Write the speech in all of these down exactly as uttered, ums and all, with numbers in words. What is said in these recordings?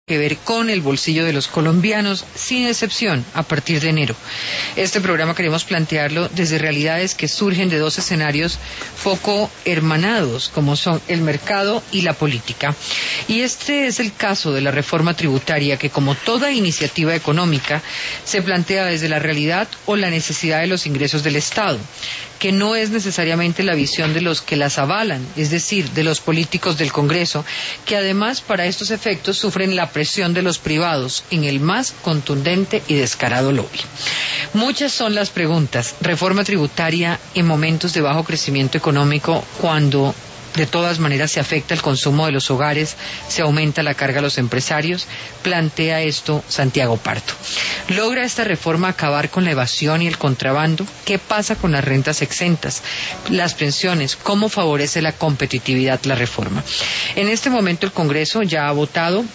que ver con el bolsillo de los colombianos, sin excepción, a partir de enero. Este programa queremos plantearlo desde realidades que surgen de dos escenarios poco hermanados, como son el mercado y la política. Y este es el caso de la reforma tributaria, que como toda iniciativa económica, se plantea desde la realidad o la necesidad de los ingresos del Estado, que no es necesariamente la visión de los que las avalan, es decir, de los políticos del Congreso, que además para estos efectos sufren la presión de los privados en el más contundente y descarado lobby. Muchas son las preguntas. Reforma tributaria en momentos de bajo crecimiento económico, cuando de todas maneras se afecta el consumo de los hogares, se aumenta la carga a los empresarios, plantea esto Santiago Pardo. ¿Logra esta reforma acabar con la evasión y el contrabando? ¿Qué pasa con las rentas exentas, las pensiones? ¿Cómo favorece la competitividad la reforma? En este momento el Congreso ya ha votado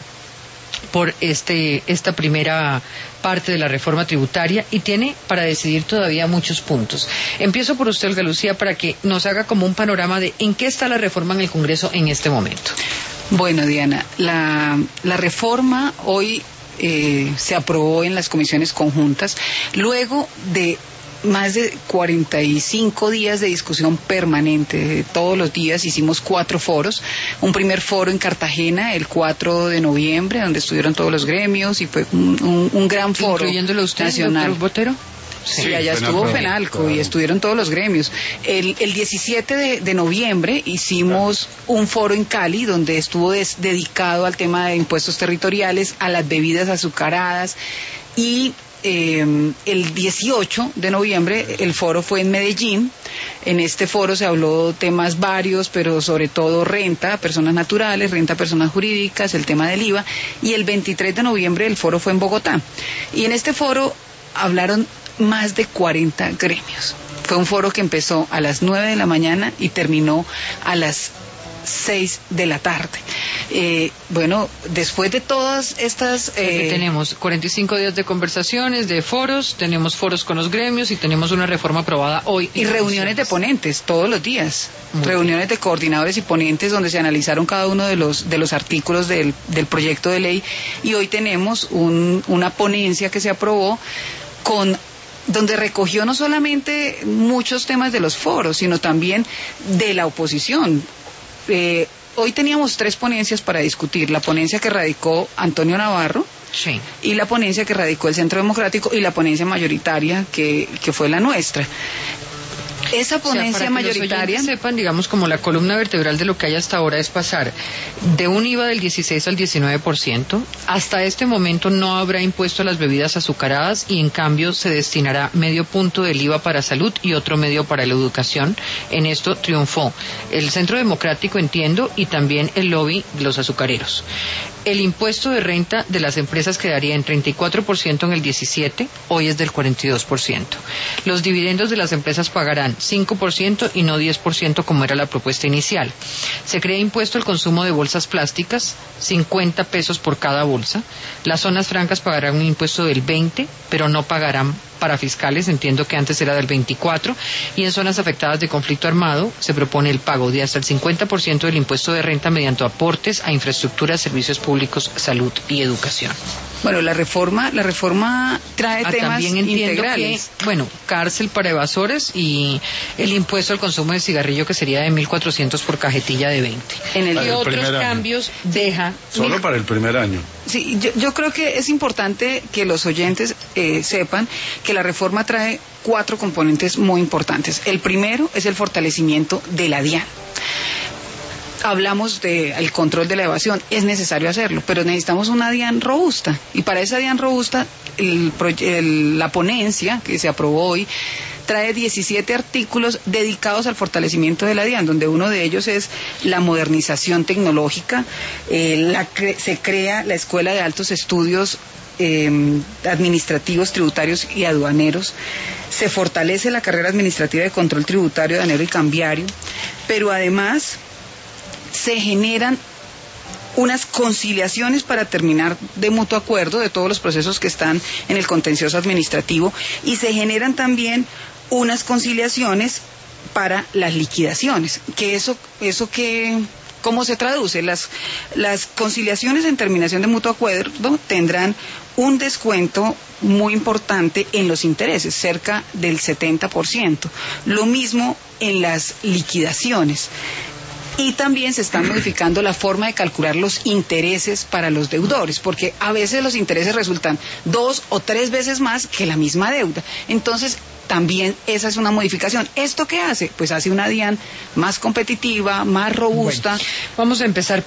por este esta primera parte de la reforma tributaria y tiene para decidir todavía muchos puntos. Empiezo por usted, Olga Lucía, para que nos haga como un panorama de en qué está la reforma en el Congreso en este momento. Bueno, Diana, la, la reforma hoy eh, se aprobó en las comisiones conjuntas luego de más de cuarenta y cinco días de discusión permanente. Todos los días hicimos cuatro foros. Un primer foro en Cartagena el cuatro de noviembre, donde estuvieron todos los gremios y fue un, un, un gran foro ¿Incluyéndolo usted, nacional. doctor Botero? Sí, sí, allá estuvo FENALCO, claro, y estuvieron todos los gremios. El, el diecisiete de, de noviembre hicimos un foro en Cali, donde estuvo des, dedicado al tema de impuestos territoriales, a las bebidas azucaradas, y Eh, el dieciocho de noviembre el foro fue en Medellín. En este foro se habló temas varios, pero sobre todo renta a personas naturales, renta a personas jurídicas, el tema del I V A, y el veintitrés de noviembre el foro fue en Bogotá. Y en este foro hablaron más de cuarenta gremios. Fue un foro que empezó a las nueve de la mañana y terminó a las seis de la tarde. Eh, bueno, después de todas estas... Eh... Tenemos cuarenta y cinco días de conversaciones, de foros, tenemos foros con los gremios y tenemos una reforma aprobada hoy. Y reuniones de ponentes todos los días, Muy reuniones bien. de coordinadores y ponentes donde se analizaron cada uno de los de los artículos del, del proyecto de ley, y hoy tenemos un, una ponencia que se aprobó con... donde recogió no solamente muchos temas de los foros, sino también de la oposición. Eh, hoy teníamos tres ponencias para discutir: la ponencia que radicó Antonio Navarro, sí, y la ponencia que radicó el Centro Democrático, y la ponencia mayoritaria que, que fue la nuestra. Esa ponencia, o sea, para que mayoritaria... los sepan, digamos, como la columna vertebral de lo que hay hasta ahora es pasar de un I V A del dieciséis al diecinueve por ciento. Hasta este momento no habrá impuesto a las bebidas azucaradas, y en cambio se destinará medio punto del I V A para salud y otro medio para la educación. En esto triunfó el Centro Democrático, entiendo, y también el lobby de los azucareros. El impuesto de renta de las empresas quedaría en treinta y cuatro por ciento en el diecisiete, hoy es del cuarenta y dos por ciento. Los dividendos de las empresas pagarán cinco por ciento y no diez por ciento como era la propuesta inicial. Se crea impuesto al consumo de bolsas plásticas, cincuenta pesos por cada bolsa. Las zonas francas pagarán un impuesto del veinte, pero no pagarán para fiscales, entiendo que antes era del veinticuatro, y en zonas afectadas de conflicto armado se propone el pago de hasta el cincuenta por ciento del impuesto de renta mediante aportes a infraestructuras, servicios públicos, salud y educación. Bueno, la reforma, la reforma trae ah, temas también entiendo integrales. Que, bueno, cárcel para evasores y el impuesto al consumo de cigarrillo, que sería de mil cuatrocientos por cajetilla de veinte. En el, y el otros cambios año. deja... Solo mil... para el primer año. Sí, yo, yo creo que es importante que los oyentes eh, sepan que la reforma trae cuatro componentes muy importantes. El primero es el fortalecimiento de la DIAN. Hablamos del control de la evasión, es necesario hacerlo, pero necesitamos una DIAN robusta, y para esa DIAN robusta el, el, la ponencia que se aprobó hoy trae diecisiete artículos dedicados al fortalecimiento de la DIAN, donde uno de ellos es la modernización tecnológica. eh, la cre se crea la Escuela de Altos Estudios eh, Administrativos, Tributarios y Aduaneros. Se fortalece la carrera administrativa de control tributario, aduanero y cambiario, pero además se generan unas conciliaciones para terminar de mutuo acuerdo de todos los procesos que están en el contencioso administrativo, y se generan también unas conciliaciones para las liquidaciones, que eso, eso que ¿Cómo se traduce? Las, las conciliaciones en terminación de mutuo acuerdo tendrán un descuento muy importante en los intereses, cerca del setenta por ciento. Lo mismo en las liquidaciones. Y también se está modificando la forma de calcular los intereses para los deudores, porque a veces los intereses resultan dos o tres veces más que la misma deuda. Entonces, también esa es una modificación. ¿Esto qué hace? Pues hace una DIAN más competitiva, más robusta. Bueno, vamos a empezar